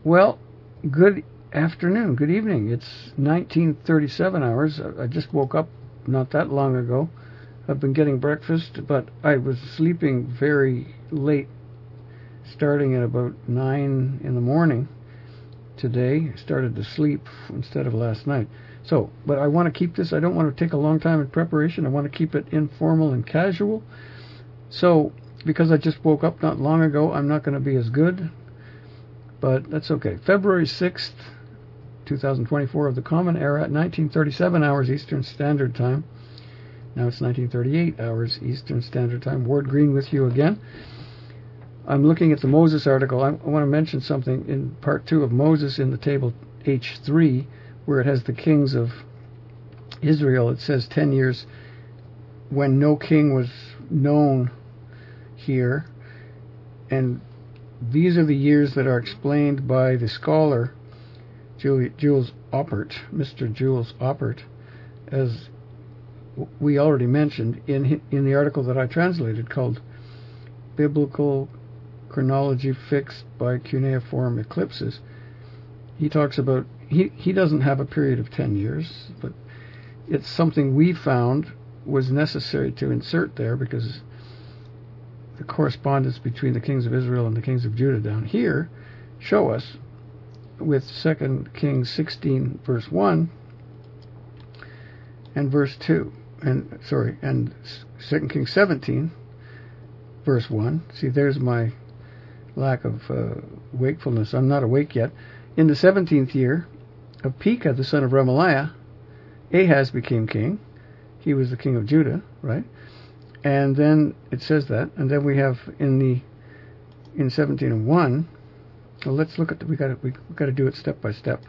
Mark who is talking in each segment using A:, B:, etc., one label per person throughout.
A: Well, good afternoon, good evening. It's 1937 hours. I just woke up not that long ago. I've been getting breakfast, but I was sleeping very late, starting at about 9 in the morning today. I started to sleep instead of last night. So, but I want to keep this, I don't want to take a long time in preparation. I want to keep it informal and casual. So, because I just woke up not long ago, I'm not going to be as good, but that's okay. February 6th, 2024 of the Common Era at 1937 hours Eastern Standard Time. Now it's 1938 hours Eastern Standard Time. Ward Green with you again. I'm looking at the Moses article. I want to mention something in part 2 of Moses in the table H3, where it has the kings of Israel. It says 10 years when no king was known here. And these are the years that are explained by the scholar Jules Oppert, Mr. Jules Oppert, as we already mentioned in the article that I translated called Biblical Chronology Fixed by Cuneiform Eclipses. He talks about, he doesn't have a period of 10 years, but it's something we found was necessary to insert there because the correspondence between the kings of Israel and the kings of Judah down here show us with 2 Kings 16 verse 1 and verse 2 and 2 Kings 17 verse 1. See, there's my lack of wakefulness. I'm not awake yet. In the 17th year of Pekah, the son of Remaliah, Ahaz became king. He was the king of Judah, right? And then it says that, and then we have in 17:1. Well, let's look at we got to do it step by step.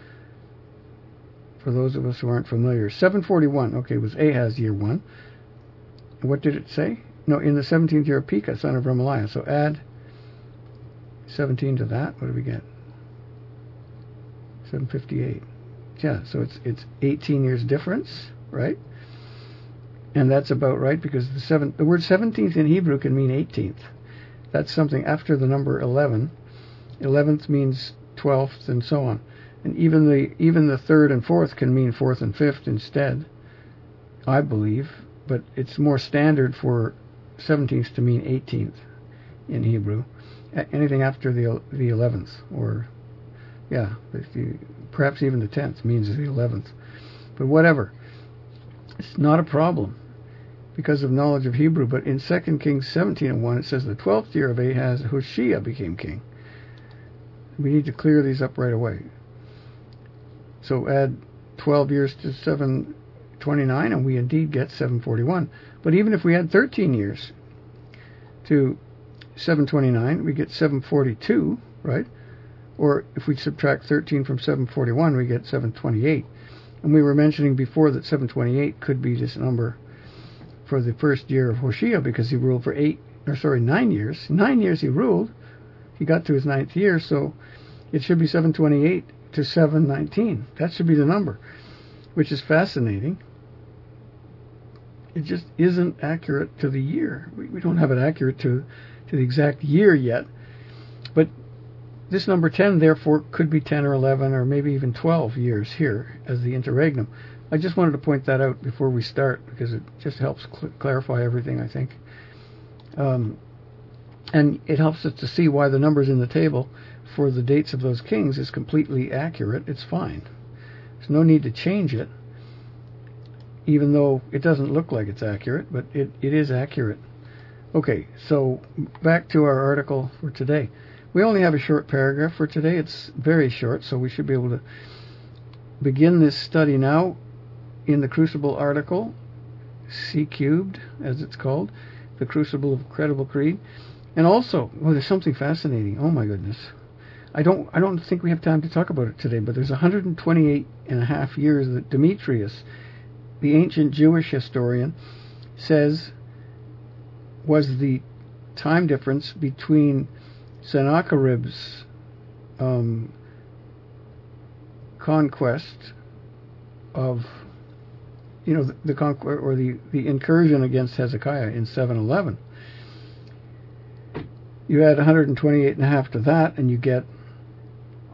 A: For those of us who aren't familiar, 741. Okay, was Ahaz year 1. And what did it say? No, in the 17th year of Pekah, son of Remaliah. So add 17 to that. What do we get? 758. Yeah, so it's 18 years difference, right? And that's about right because the word 17th in Hebrew can mean 18th. That's something after the number 11. 11th means 12th and so on. And even the third and fourth can mean fourth and fifth instead, I believe. But it's more standard for 17th to mean 18th in Hebrew. Anything after the 11th, or yeah, perhaps even the 10th means the 11th. But whatever. It's not a problem because of knowledge of Hebrew. But in 2 Kings 17:1, it says the 12th year of Ahaz, Hoshea became king. We need to clear these up right away. So add 12 years to 729, and we indeed get 741. But even if we add 13 years to 729, we get 742, right? Or if we subtract 13 from 741, we get 728. And we were mentioning before that 728 could be this number for the first year of Hoshea because he ruled for 9 years. 9 years he ruled. He got to his 9th year, so it should be 728 to 719. That should be the number, which is fascinating. It just isn't accurate to the year. We don't have it accurate to the exact year yet. But this number 10, therefore, could be 10 or 11 or maybe even 12 years here as the interregnum. I just wanted to point that out before we start because it just helps clarify everything, I think. And it helps us to see why the numbers in the table for the dates of those kings is completely accurate. It's fine. There's no need to change it, even though it doesn't look like it's accurate, but it is accurate. Okay, so back to our article for today. We only have a short paragraph for today. It's very short, so we should be able to begin this study now in the Crucible article, C cubed, as it's called, the Crucible of Credible Creed. And also, there's something fascinating. Oh my goodness. I don't think we have time to talk about it today, but there's 128 and a half years that Demetrius, the ancient Jewish historian, says was the time difference between Sennacherib's conquest of, the conquest or the incursion against Hezekiah in 711. You add 128 and a half to that, and you get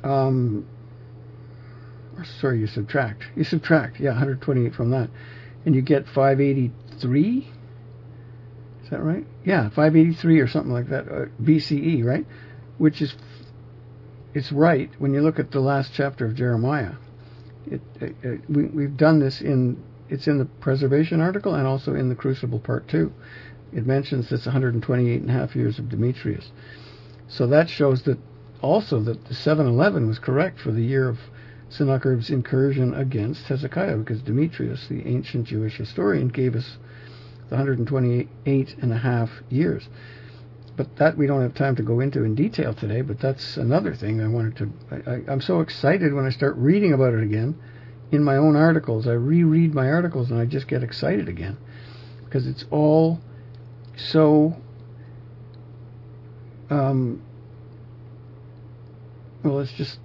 A: sorry, you subtract. Yeah, 128 from that. And you get 583? Is that right? Yeah, 583 or something like that, BCE, right? Which is, it's right when you look at the last chapter of Jeremiah. We've done this it's in the preservation article and also in the Crucible Part 2. It mentions this 128 and a half years of Demetrius. So that shows that also that the 711 was correct for the year of Sennacherib's incursion against Hezekiah, because Demetrius, the ancient Jewish historian, gave us the 128 and a half years. But that we don't have time to go into in detail today, but that's another thing I wanted to... I'm so excited when I start reading about it again in my own articles. I reread my articles and I just get excited again, because it's all so... well, it's just,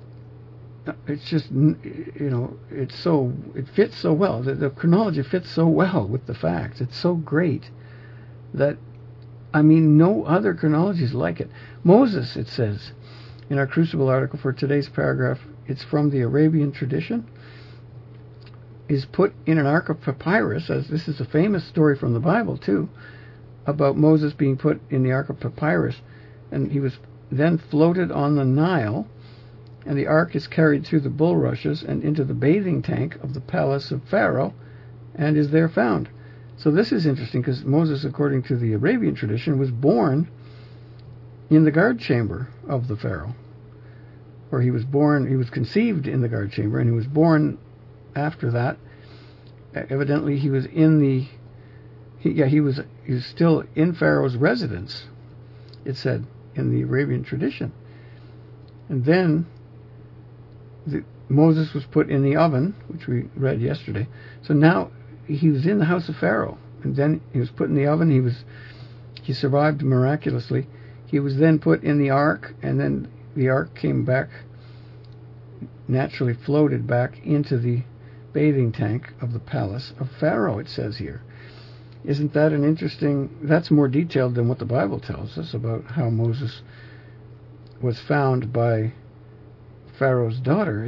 A: it fits so well. The chronology fits so well with the facts. It's so great that, no other chronology is like it. Moses, it says, in our Crucible article for today's paragraph, it's from the Arabian tradition, is put in an ark of papyrus, as this is a famous story from the Bible, too, about Moses being put in the ark of papyrus, and he was then floated on the Nile, and the ark is carried through the bulrushes and into the bathing tank of the palace of Pharaoh, and is there found. So this is interesting, because Moses, according to the Arabian tradition, was born in the guard chamber of the Pharaoh. Or he was conceived in the guard chamber, and he was born after that. Evidently he was he was still in Pharaoh's residence, it said, in the Arabian tradition. And then Moses was put in the oven, which we read yesterday. So now he was in the house of Pharaoh, and then he was put in the oven. He survived miraculously. He was then put in the ark, and then the ark came back, naturally floated back into the bathing tank of the palace of Pharaoh, it says here. Isn't that an interesting... That's more detailed than what the Bible tells us about how Moses was found by Pharaoh's daughter.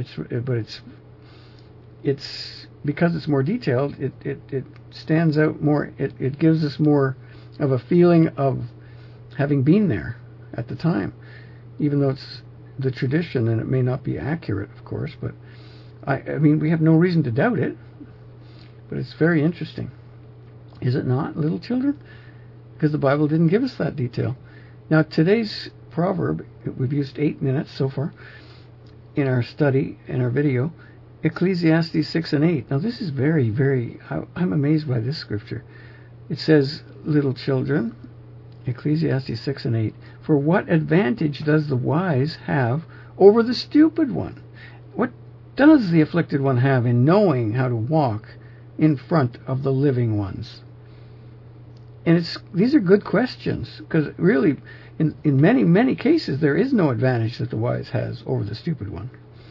A: It's because it's more detailed, it stands out more. It gives us more of a feeling of having been there at the time, even though it's the tradition and it may not be accurate, of course. But we have no reason to doubt it. But it's very interesting, is it not, little children? Because the Bible didn't give us that detail. Now, today's proverb, we've used 8 minutes so far in our study, in our video, Ecclesiastes 6 and 8. Now, this is very, very... I'm amazed by this scripture. It says, little children, Ecclesiastes 6 and 8, for what advantage does the wise have over the stupid one? What does the afflicted one have in knowing how to walk in front of the living ones? And these are good questions, because really, in many, many cases, there is no advantage that the wise has over the stupid one.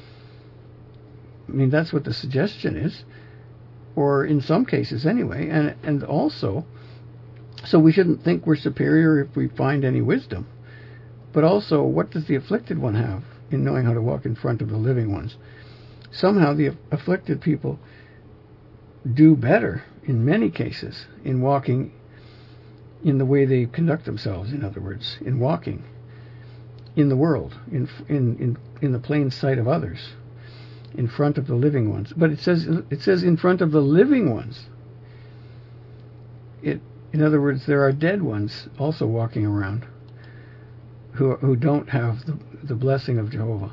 A: That's what the suggestion is, or in some cases anyway. And also, so we shouldn't think we're superior if we find any wisdom. But also, what does the afflicted one have in knowing how to walk in front of the living ones? Somehow the afflicted people do better, in many cases, in walking in the way they conduct themselves, in other words, in walking in the world, in the plain sight of others, in front of the living ones. But it says in front of the living ones. In other words, there are dead ones also walking around who don't have the blessing of Jehovah.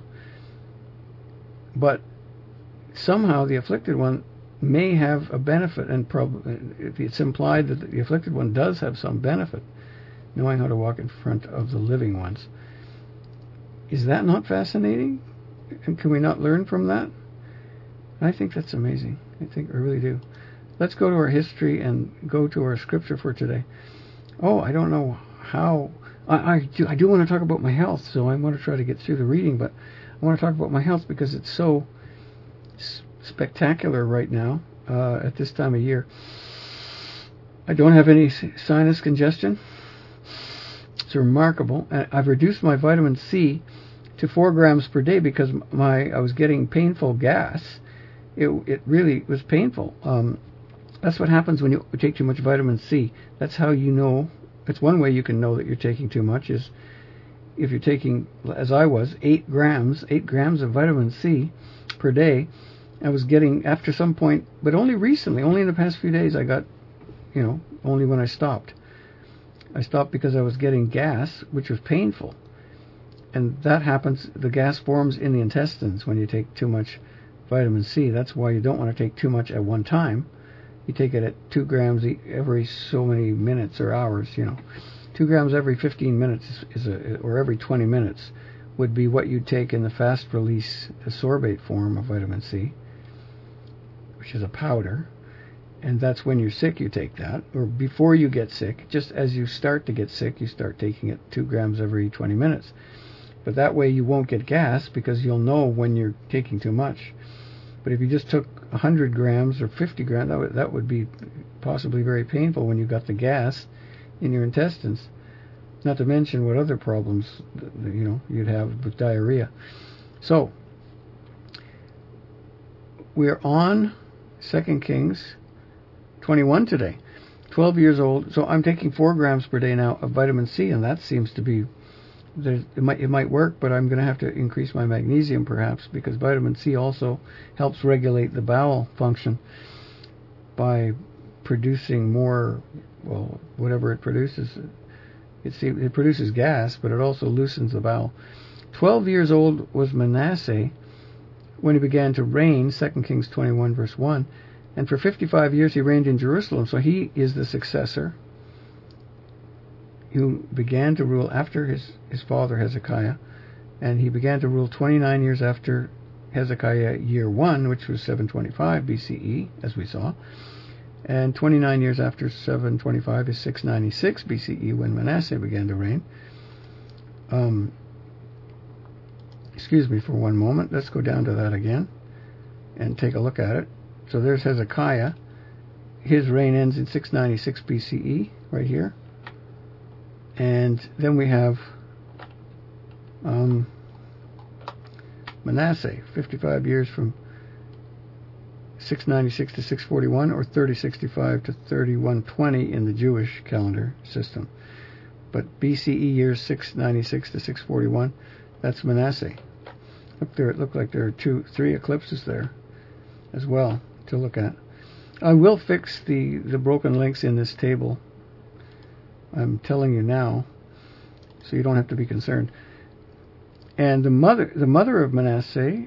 A: But somehow the afflicted one may have a benefit, and it's implied that the afflicted one does have some benefit, knowing how to walk in front of the living ones. Is that not fascinating? And can we not learn from that? I think that's amazing. I really do. Let's go to our history and go to our scripture for today. Oh, I don't know how... I do want to talk about my health, so I want to try to get through the reading, but I want to talk about my health because it's so spectacular right now, at this time of year. I don't have any sinus congestion. It's remarkable. I've reduced my vitamin C to 4 grams per day because I was getting painful gas. It really was painful. That's what happens when you take too much vitamin C. That's how you know. It's one way you can know that you're taking too much is if you're taking, as I was, 8 grams of vitamin C per day. I was getting, after some point, but only recently, only in the past few days, I got, only when I stopped. I stopped because I was getting gas, which was painful. And that happens, the gas forms in the intestines when you take too much vitamin C. That's why you don't want to take too much at one time. You take it at 2 grams every so many minutes or hours, 2 grams every 15 minutes or every 20 minutes would be what you'd take in the fast-release sorbate form of vitamin C, which is a powder. And that's when you're sick, you take that. Or before you get sick, just as you start to get sick, you start taking it 2 grams every 20 minutes. But that way you won't get gas because you'll know when you're taking too much. But if you just took 100 grams or 50 grams, that would be possibly very painful when you got the gas in your intestines. Not to mention what other problems you'd have with diarrhea. So we're on 2 Kings 21 today. 12 years old. So I'm taking 4 grams per day now of vitamin C, and that seems to be it might work, but I'm going to have to increase my magnesium perhaps because vitamin C also helps regulate the bowel function by producing more, whatever it produces. It produces gas, but it also loosens the bowel. 12 years old was Manasseh when he began to reign, 2 Kings 21 verse 1, and for 55 years he reigned in Jerusalem. So he is the successor who began to rule after his father Hezekiah, and he began to rule 29 years after Hezekiah year 1, which was 725 BCE, as we saw, and 29 years after 725 is 696 BCE when Manasseh began to reign. Excuse me for one moment. Let's go down to that again and take a look at it. So there's Hezekiah. His reign ends in 696 BCE, right here. And then we have Manasseh, 55 years from 696 to 641, or 3065 to 3120 in the Jewish calendar system. But BCE years 696 to 641, that's Manasseh. Look there, it looked like there are 3 eclipses there as well to look at. I will fix the broken links in this table. I'm telling you now, so you don't have to be concerned. And the mother of Manasseh,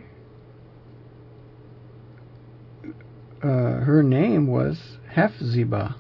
A: her name was Hephzibah,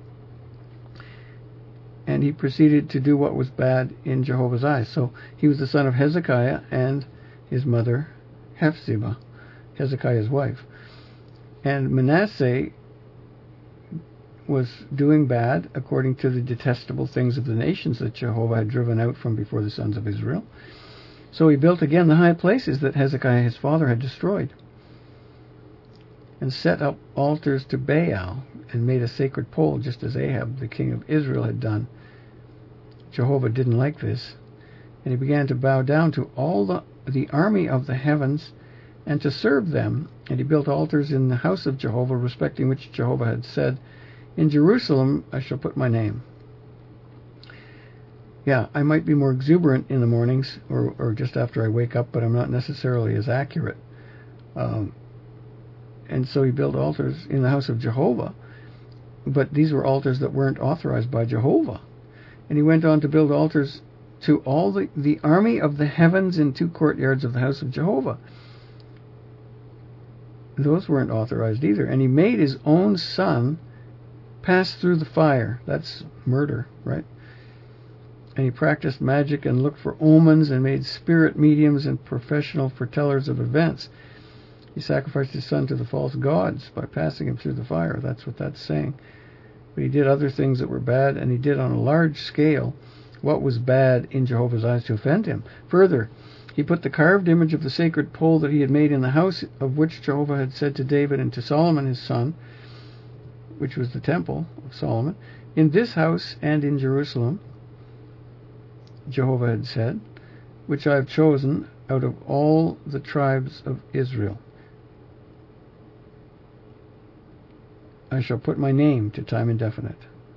A: and he proceeded to do what was bad in Jehovah's eyes. So he was the son of Hezekiah and his mother Hephzibah, Hezekiah's wife. And Manasseh was doing bad according to the detestable things of the nations that Jehovah had driven out from before the sons of Israel. So he built again the high places that Hezekiah his father had destroyed, and set up altars to Baal, and made a sacred pole, just as Ahab, the king of Israel, had done. Jehovah didn't like this, and he began to bow down to all the army of the heavens, and to serve them. And he built altars in the house of Jehovah, respecting which Jehovah had said, "In Jerusalem I shall put my name." Yeah, I might be more exuberant in the mornings or just after I wake up, but I'm not necessarily as accurate. And so he built altars in the house of Jehovah, but these were altars that weren't authorized by Jehovah. And he went on to build altars to all the army of the heavens in 2 courtyards of the house of Jehovah. Those weren't authorized either. And he made his own son pass through the fire. That's murder, right? And he practiced magic and looked for omens and made spirit mediums and professional foretellers of events. He sacrificed his son to the false gods by passing him through the fire. That's what that's saying. But he did other things that were bad, and he did on a large scale what was bad in Jehovah's eyes to offend him. Further, he put the carved image of the sacred pole that he had made in the house of which Jehovah had said to David and to Solomon his son, which was the temple of Solomon, in this house and in Jerusalem, Jehovah had said, which I have chosen, out of all the tribes of Israel. I shall put my name to time indefinite.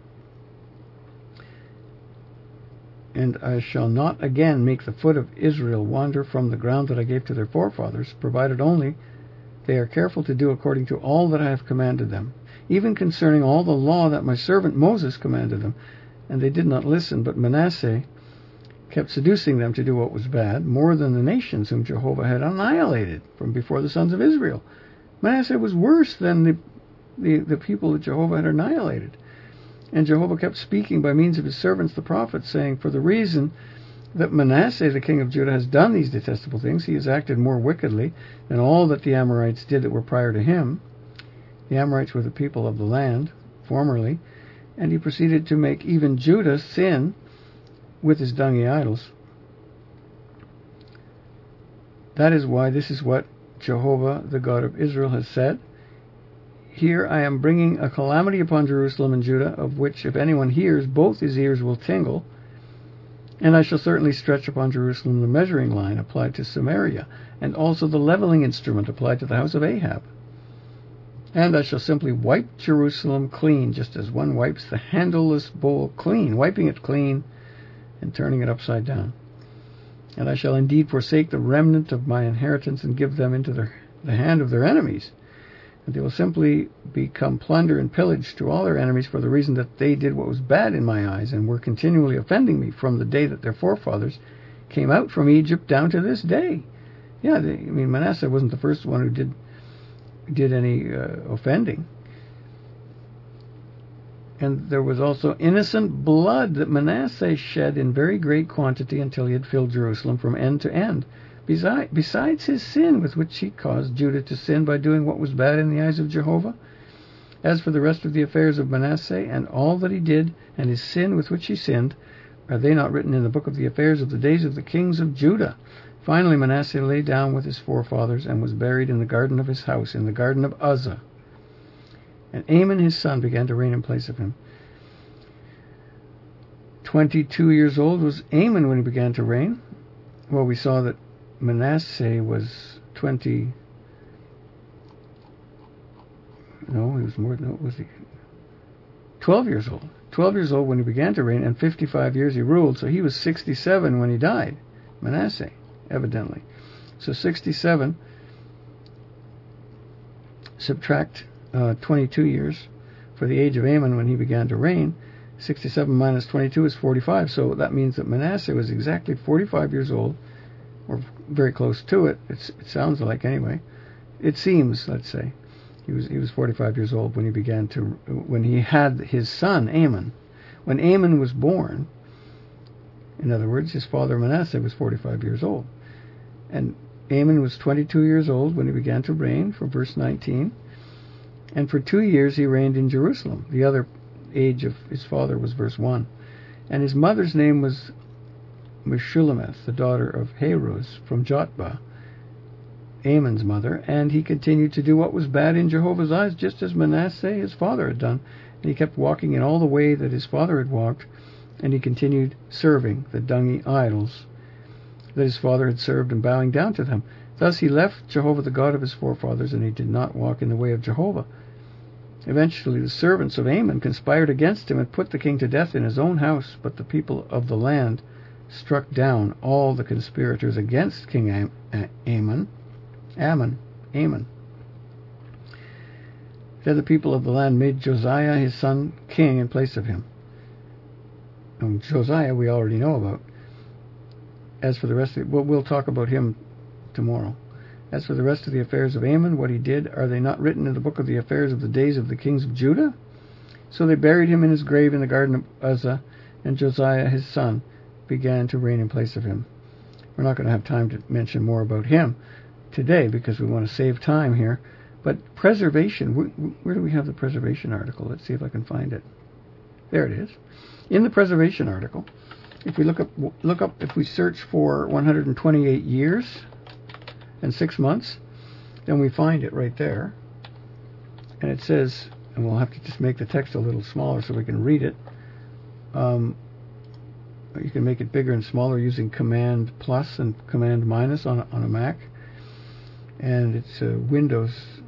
A: And I shall not again make the foot of Israel wander from the ground that I gave to their forefathers, provided only they are careful to do according to all that I have commanded them, even concerning all the law that my servant Moses commanded them. And they did not listen, but Manasseh kept seducing them to do what was bad, more than the nations whom Jehovah had annihilated from before the sons of Israel. Manasseh was worse than the people that Jehovah had annihilated. And Jehovah kept speaking by means of his servants the prophets, saying, for the reason that Manasseh the king of Judah has done these detestable things, he has acted more wickedly than all that the Amorites did that were prior to him. The Amorites were the people of the land formerly, and he proceeded to make even Judah sin with his dungy idols. That is why this is what Jehovah, the God of Israel, has said. Here I am bringing a calamity upon Jerusalem and Judah, of which if anyone hears, both his ears will tingle. And I shall certainly stretch upon Jerusalem the measuring line applied to Samaria, and also the leveling instrument applied to the house of Ahab. And I shall simply wipe Jerusalem clean, just as one wipes the handleless bowl clean, wiping it clean and turning it upside down. And I shall indeed forsake the remnant of my inheritance and give them into the hand of their enemies. And they will simply become plunder and pillage to all their enemies for the reason that they did what was bad in my eyes and were continually offending me from the day that their forefathers came out from Egypt down to this day. Yeah, Manasseh wasn't the first one who did any offending. And there was also innocent blood that Manasseh shed in very great quantity until he had filled Jerusalem from end to end, besides his sin with which he caused Judah to sin by doing what was bad in the eyes of Jehovah. As for the rest of the affairs of Manasseh and all that he did, and his sin with which he sinned, are they not written in the book of the affairs of the days of the kings of Judah? Finally Manasseh lay down with his forefathers and was buried in the garden of his house, in the garden of Uzzah. And Amon his son began to reign in place of him. 22 years old was Amon when he began to reign. Well, we saw that Manasseh was 20. No, he was more. No, was he? 12 years old. 12 years old when he began to reign, and 55 years he ruled. So he was 67 when he died. Manasseh, evidently. So 67. Subtract 22 years for the age of Amon when he began to reign. 67 minus 22 is 45. So that means that Manasseh was exactly 45 years old, or very close to it. It sounds like, anyway. It seems, let's say. He was 45 years old when he had his son Amon. When Amon was born, in other words, his father Manasseh was 45 years old. And Amon was 22 years old when he began to reign, from verse 19. And for 2 years he reigned in Jerusalem. The other age of his father was verse 1. And his mother's name was Meshullemeth, the daughter of Haruz from Jotbah, Amon's mother. And he continued to do what was bad in Jehovah's eyes, just as Manasseh his father had done. And he kept walking in all the way that his father had walked, and he continued serving the dungy idols that his father had served and bowing down to them. Thus he left Jehovah the God of his forefathers, and he did not walk in the way of Jehovah. Eventually the servants of Amon conspired against him and put the king to death in his own house, but the people of the land struck down all the conspirators against King Amon. Then the people of the land made Josiah his son king in place of him. And Josiah we already know about. As for the rest of we'll talk about him tomorrow. As for the rest of the affairs of Amon, what he did, are they not written in the book of the affairs of the days of the kings of Judah? So they buried him in his grave in the garden of Uzzah, and Josiah his son began to reign in place of him. We're not going to have time to mention more about him today because we want to save time here. But preservation, where do we have the preservation article? Let's see if I can find it. There it is. In the preservation article, if we look up, if we search for 128 years and 6 months, then we find it right there. And it says, and we'll have to just make the text a little smaller so we can read it. You can make it bigger and smaller using Command plus and Command minus on a Mac. And it's a Windows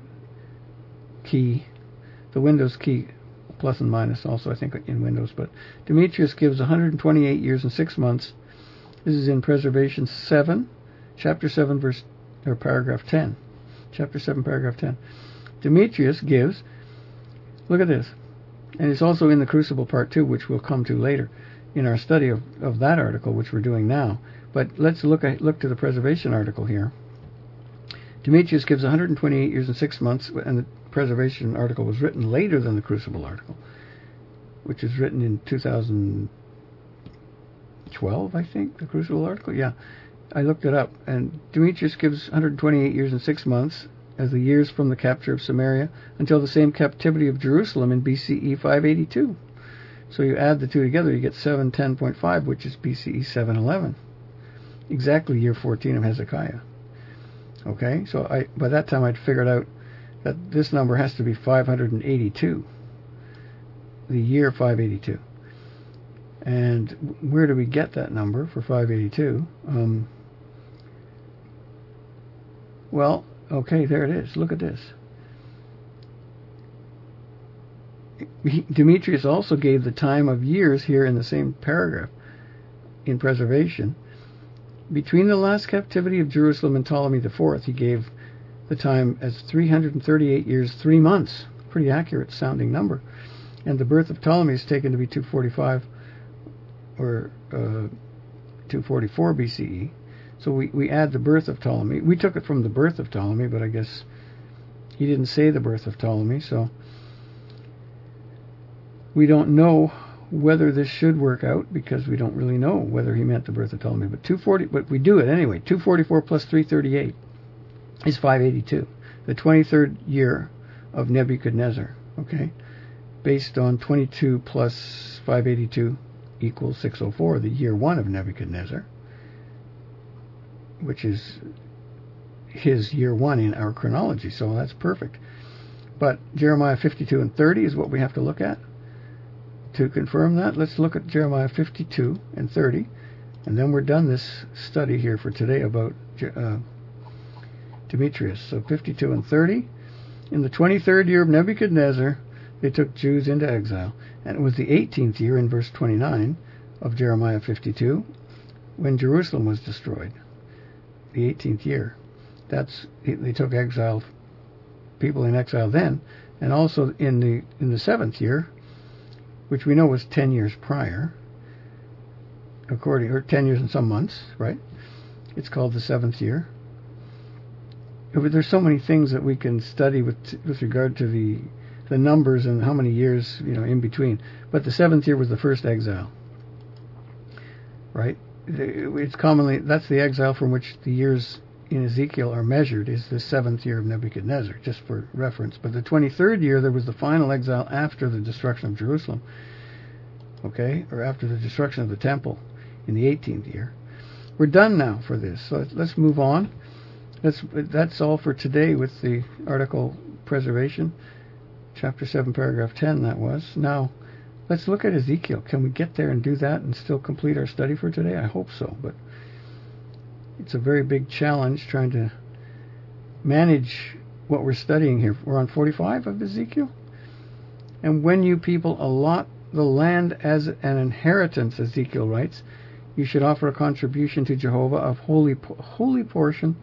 A: key. The Windows key plus and minus also, I think, in Windows. But Demetrius gives 128 years and 6 months. This is in Preservation 7, Chapter 7, paragraph 10. Chapter 7, paragraph 10. Demetrius gives, look at this, and it's also in the Crucible Part 2, which we'll come to later in our study of that article, which we're doing now. But let's look to the Preservation article here. Demetrius gives 128 years and 6 months, and the Preservation article was written later than the Crucible article, which is written in 2012, I think, the Crucible article. Yeah, I looked it up, and Demetrius gives 128 years and 6 months as the years from the capture of Samaria until the same captivity of Jerusalem in BCE 582. So you add the two together, you get 710.5, which is BCE 711. Exactly year 14 of Hezekiah. Okay, so by that time I'd figured out that this number has to be 582. The year 582. And where do we get that number for 582? Well, okay, there it is. Look at this. Demetrius also gave the time of years here in the same paragraph in Preservation. Between the last captivity of Jerusalem and Ptolemy IV, he gave the time as 338 years, 3 months. Pretty accurate sounding number. And the birth of Ptolemy is taken to be 245 or 244 BCE. So we add the birth of Ptolemy. We took it from the birth of Ptolemy, but I guess he didn't say the birth of Ptolemy, so we don't know whether this should work out, because we don't really know whether he meant the birth of Ptolemy. But we do it anyway. 244 plus 338 is 582, the 23rd year of Nebuchadnezzar. Okay, based on 22 plus 582 equals 604, the year 1 of Nebuchadnezzar, which is his year 1 in our chronology. So that's perfect. But Jeremiah 52 and 30 is what we have to look at. To confirm that, let's look at Jeremiah 52 and 30, and then we're done this study here for today about Demetrius. So 52 and 30, in the 23rd year of Nebuchadnezzar, they took Jews into exile, and it was the 18th year, in verse 29 of Jeremiah 52, when Jerusalem was destroyed. The 18th year. They took people in exile then, and also in the 7th year, which we know was 10 years prior, or 10 years and some months, right? It's called the 7th year. There's so many things that we can study with regard to the numbers and how many years, in between. But the 7th year was the first exile, right? It's commonly, that's the exile from which the years in Ezekiel are measured, is the 7th year of Nebuchadnezzar, just for reference. But the 23rd year, there was the final exile after the destruction of Jerusalem, okay, or after the destruction of the temple in the 18th year. We're done now for this, so let's move on. That's all for today with the article Preservation, chapter 7, paragraph 10, that was. Now, let's look at Ezekiel. Can we get there and do that and still complete our study for today? I hope so, but it's a very big challenge trying to manage what we're studying here. We're on 45 of Ezekiel. And when you people allot the land as an inheritance, Ezekiel writes, you should offer a contribution to Jehovah of holy portion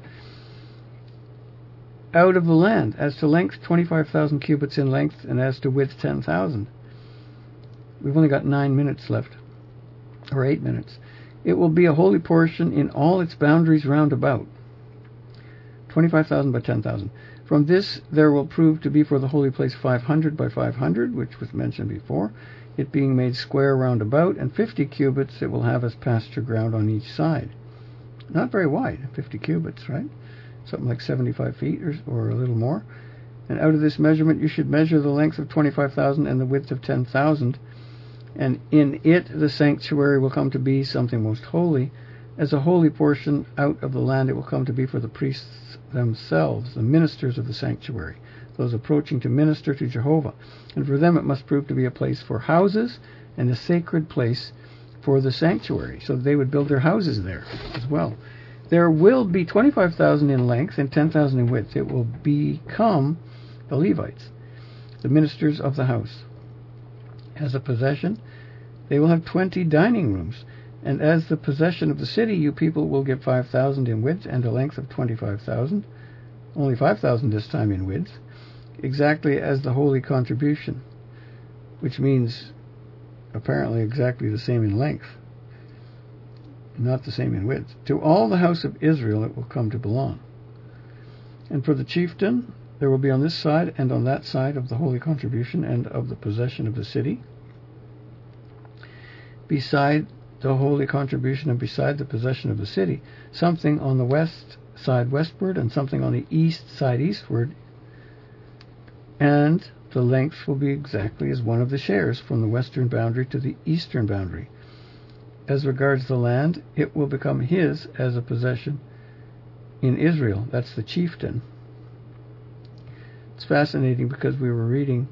A: out of the land, as to length 25,000 cubits in length, and as to width 10,000. We've only got 9 minutes left, or 8 minutes. It will be a holy portion in all its boundaries round about. 25,000 by 10,000. From this there will prove to be for the holy place 500 by 500, which was mentioned before, it being made square round about, and 50 cubits it will have as pasture ground on each side. Not very wide, 50 cubits, right? Something like 75 feet or a little more. And out of this measurement you should measure the length of 25,000 and the width of 10,000, and in it the sanctuary will come to be something most holy. As a holy portion out of the land it will come to be for the priests themselves, the ministers of the sanctuary, those approaching to minister to Jehovah. And for them it must prove to be a place for houses, and a sacred place for the sanctuary, so they would build their houses there as well. There will be 25,000 in length and 10,000 in width. It will become the Levites, the ministers of the house. As a possession, they will have 20 dining rooms, and as the possession of the city, you people will get 5,000 in width and a length of 25,000, only 5,000 this time in width, exactly as the holy contribution, which means apparently exactly the same in length, not the same in width. To all the house of Israel it will come to belong. And for the chieftain, there will be on this side and on that side of the holy contribution and of the possession of the city, beside the holy contribution and beside the possession of the city, something on the west side westward and something on the east side eastward, and the length will be exactly as one of the shares from the western boundary to the eastern boundary. As regards the land, it will become his as a possession in Israel. That's the chieftain. It's fascinating because we were reading,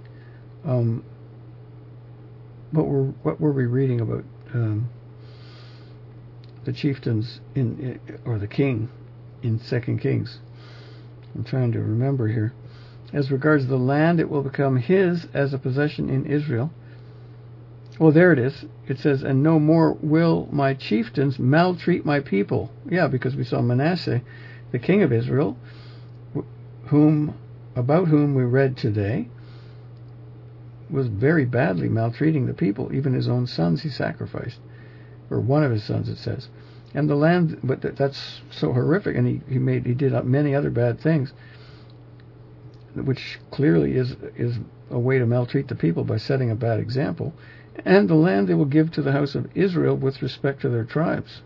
A: what were we reading about the chieftains or the king in 2 Kings? I'm trying to remember here. As regards the land, it will become his as a possession in Israel. Oh, there it is. It says, and no more will my chieftains maltreat my people. Yeah, because we saw Manasseh, the king of Israel, about whom we read today, was very badly maltreating the people. Even his own sons he sacrificed, or one of his sons, it says. And the land, but that's so horrific. And he did many other bad things, which clearly is a way to maltreat the people by setting a bad example. And the land they will give to the house of Israel with respect to their tribes.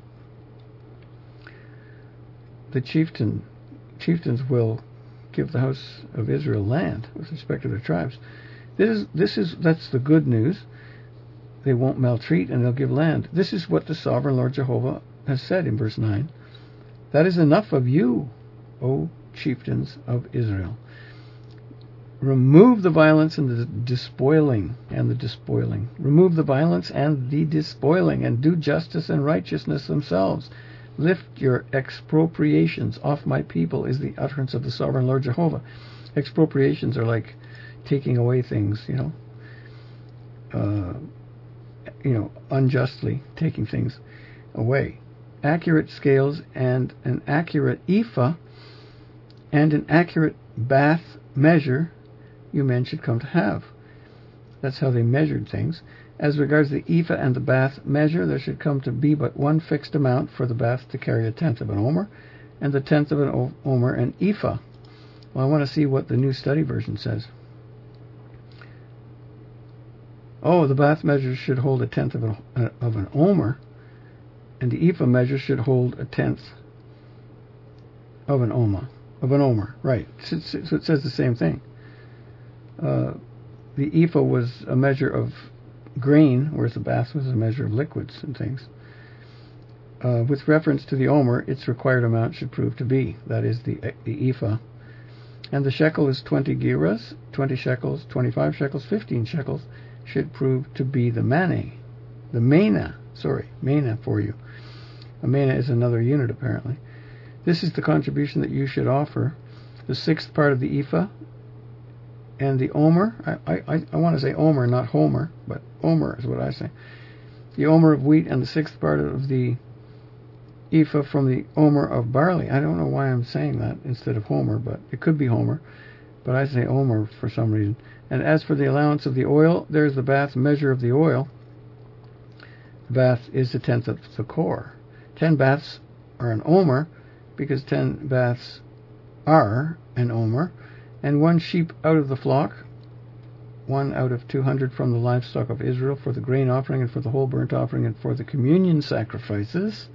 A: The chieftains will give the house of Israel land with respect to their tribes. That's the good news. They won't maltreat and they'll give land. This is what the sovereign Lord Jehovah has said in verse 9. That is enough of you, O chieftains of Israel. Remove the violence and the despoiling. Remove the violence and the despoiling, and do justice and righteousness themselves. Lift your expropriations off my people, is the utterance of the sovereign Lord Jehovah. Expropriations are like taking away things, unjustly taking things away. Accurate scales and an accurate ephah and an accurate bath measure you men should come to have. That's how they measured things. As regards the ephah and the bath measure, there should come to be but one fixed amount for the bath to carry 1/10 of an omer, and the 1/10 of an omer an ephah. Well, I want to see what the New Study Version says. Oh, the bath measure should hold 1/10 of an omer, and the ephah measure should hold 1/10 of an omer. Right. So it says the same thing. The ephah was a measure of grain, whereas the bath was a measure of liquids and things. With reference to the omer, its required amount should prove to be, that is, the ephah. And the shekel is 20 gerahs, 20 shekels, 25 shekels, 15 shekels should prove to be the maneh. The mena for you. A mena is another unit, apparently. This is the contribution that you should offer. The 1/6 part of the ephah, and the omer, I want to say omer, not homer, but omer is what I say. The omer of wheat and the 1/6 part of the ephah from the omer of barley. I don't know why I'm saying that instead of homer, but it could be homer, but I say omer for some reason. And as for the allowance of the oil, there's the bath measure of the oil. The bath is 1/10 of the core. 10 baths are an omer, because 10 baths are an omer. And 1 sheep out of the flock, 1 out of 200 from the livestock of Israel, for the grain offering and for the whole burnt offering and for the communion sacrifices,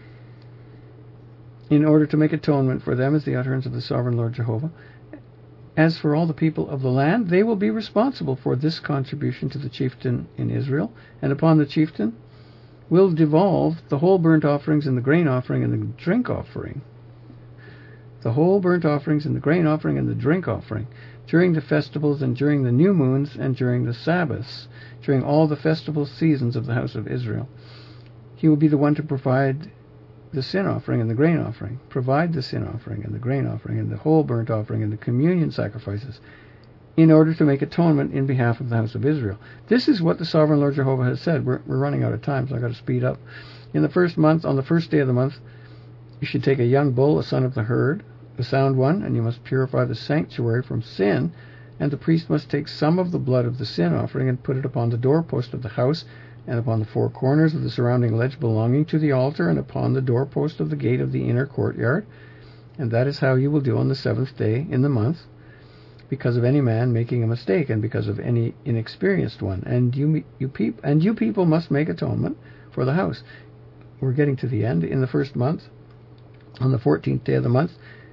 A: in order to make atonement for them, is the utterance of the sovereign Lord Jehovah. As for all the people of the land, they will be responsible for this contribution to the chieftain in Israel, and upon the chieftain will devolve the whole burnt offerings and the grain offering and the drink offering. The whole burnt offerings and the grain offering and the drink offering, during the festivals and during the new moons and during the Sabbaths, during all the festival seasons of the house of Israel. he will be the one to provide the sin offering and the grain offering, provide the sin offering and the grain offering and the whole burnt offering and the communion sacrifices, in order to make atonement in behalf of the house of Israel. This is what the Sovereign Lord Jehovah has said. We're running out of time, so I've got to speed up. In the first month, on the first day of the month, you should take a young bull, a son of the herd, the sound one, and you must purify the sanctuary from sin, and the priest must take some of the blood of the sin offering and put it upon the doorpost of the house, and upon the four corners of the surrounding ledge belonging to the altar, and upon the doorpost of the gate of the inner courtyard. And that is how you will do on the seventh day in the month, because of any man making a mistake, and because of any inexperienced one. And you people must make atonement for the house. We're getting to the end. In the first month, on the 14th day of the month,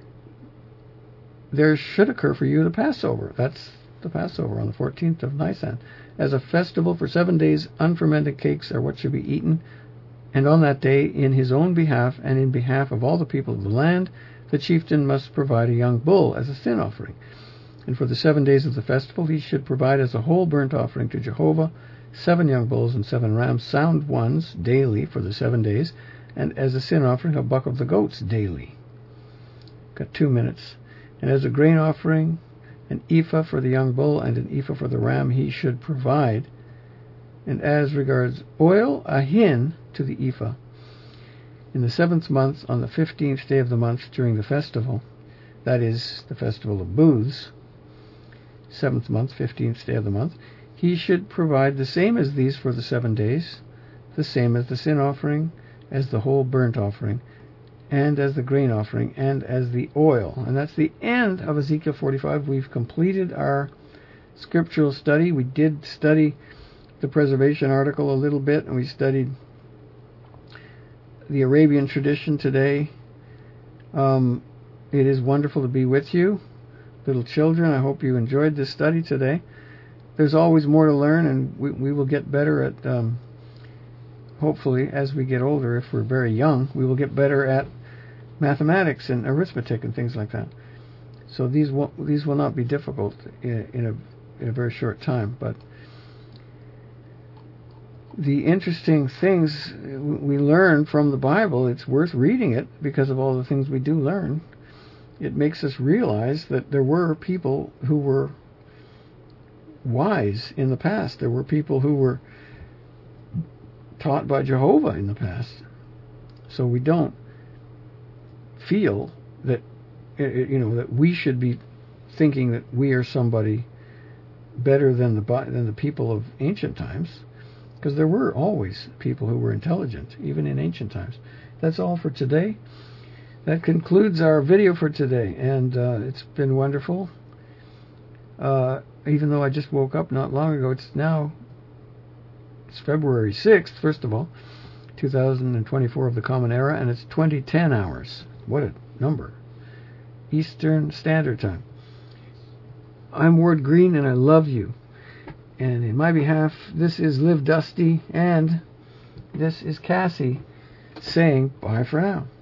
A: there should occur for you the Passover. That's the Passover on the 14th of Nisan. As a festival for 7 days, unfermented cakes are what should be eaten. And on that day, in his own behalf and in behalf of all the people of the land, the chieftain must provide a young bull as a sin offering. And for the 7 days of the festival, he should provide as a whole burnt offering to Jehovah 7 young bulls and 7 rams, sound ones, daily for the 7 days, and as a sin offering, a buck of the goats daily. Got 2 minutes. And as a grain offering, an ephah for the young bull and an ephah for the ram he should provide. And as regards oil, a hin to the ephah. In the 7th month, on the 15th day of the month during the festival, that is, the festival of booths, 7th month, 15th day of the month, he should provide the same as these for the 7 days, the same as the sin offering, as the whole burnt offering, and as the grain offering, and as the oil. And that's the end of Ezekiel 45. We've completed our scriptural study. We did study the preservation article a little bit, and we studied the Arabian tradition today. It is wonderful to be with you, little children. I hope you enjoyed this study today. There's always more to learn, and we will get better at, hopefully, as we get older, if we're very young, we will get better at mathematics and arithmetic and things like that. So these will not be difficult in a very short time. But the interesting things we learn from the Bible, it's worth reading it because of all the things we do learn. It makes us realize that there were people who were wise in the past. There were people who were taught by Jehovah in the past. So we don't feel that that we should be thinking that we are somebody better than the people of ancient times, because there were always people who were intelligent even in ancient times. That's all for today. That concludes our video for today, and it's been wonderful. Even though I just woke up not long ago, it's February 6th, first of all, 2024 of the Common Era, and it's 2010 hours. What a number. Eastern Standard Time. I'm Ward Green, and I love you. And in my behalf, this is Live Dusty, and this is Cassie saying bye for now.